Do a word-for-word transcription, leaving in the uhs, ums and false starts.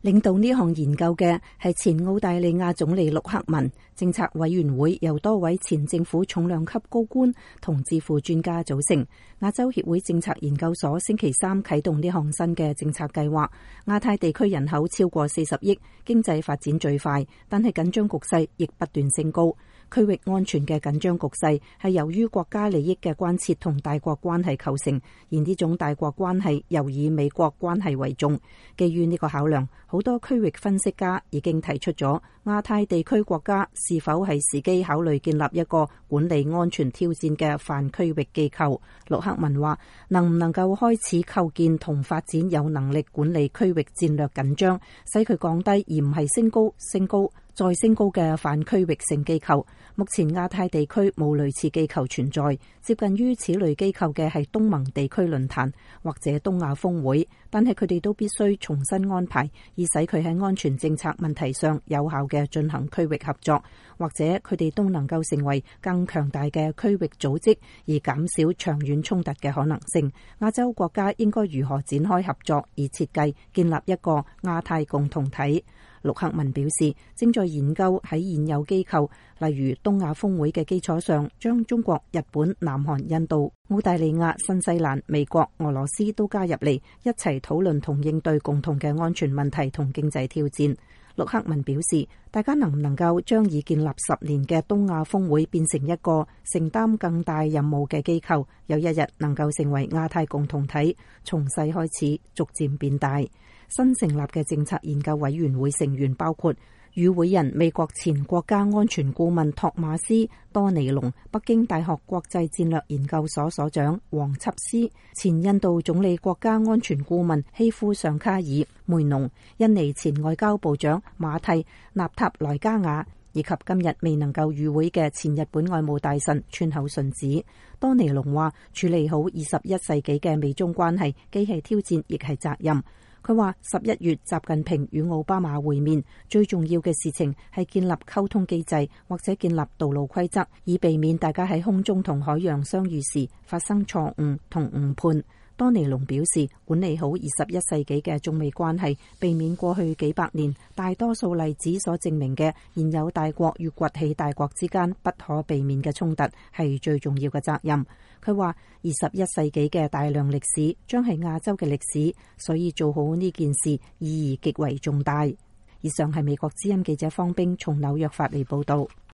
領導呢項研究嘅係前澳大利亞總理陸克文，政策委員會由多位前政府重量級高官同智庫專家組成。亞洲協會政策研究所星期三啟動呢項新嘅政策計劃。亞太地區人口超過四十億，經濟發展最快，但係緊張局勢亦不斷升高。區域安全嘅緊張局勢係由於國家利益嘅關切同大國關係構成，而呢種大國關係又以美國關係為重。基於呢個考量，好多區域分析家已經提出咗亞太地區國家是否係時機考慮建立一個管理安全挑戰嘅泛區域機構。陸克文話：能唔能夠開始構建同發展有能力管理區域戰略緊張，使佢降低而唔係升高、升高再升高嘅泛區域性機構。目前亞太地區冇類似機構存在，接近於此類機構嘅係東盟地區論壇或者東亞峰會，但係佢哋都必須重新安排，以使佢喺安全政策問題上有效嘅進行區域合作，或者佢哋都能夠成為更強大嘅區域組織，而減少長遠衝突嘅可能性。亞洲國家應該如何展開合作，以設計建立一個亞太共同體？陸克文表示，正在研究喺現有機構，例如東亞峰會嘅基礎上，將中國、日本、南韓、印度、澳大利亞、新西蘭、美國、俄羅斯都加入嚟，一齊討論同應對共同嘅安全問題同經濟挑戰。陸克文表示，大家能唔能夠將已建立十年嘅東亞峰會變成一個承擔更大任務嘅機構，有一日能夠成為亞太共同體，從細開始逐漸變大。新成立嘅政策研究委員會成員包括與會人美國前國家安全顧問托馬斯多尼龍、北京大學國際戰略研究所所長黃輯思、前印度總理國家安全顧問希夫尚卡爾梅農、印尼前外交部長馬蒂納塔萊加雅，以及今日未能夠與會嘅前日本外務大臣川口順子。多尼龍話：處理好二十一世紀嘅美中關係，既係挑戰，亦係責任。佢話：十一月習近平與奧巴馬會面，最重要嘅事情係建立溝通機制，或者建立道路規則，以避免大家喺空中同海洋相遇時發生錯誤同誤判。多尼龍表示，管理好二十一世紀嘅中美關係，避免過去幾百年大多數例子所證明嘅現有大國與崛起大國之間不可避免嘅衝突，係最重要嘅責任。佢話：二十一世紀嘅大量歷史將係亞洲嘅歷史，所以做好呢件事意義極為重大。以上係美國之音記者方冰從紐約發嚟報道。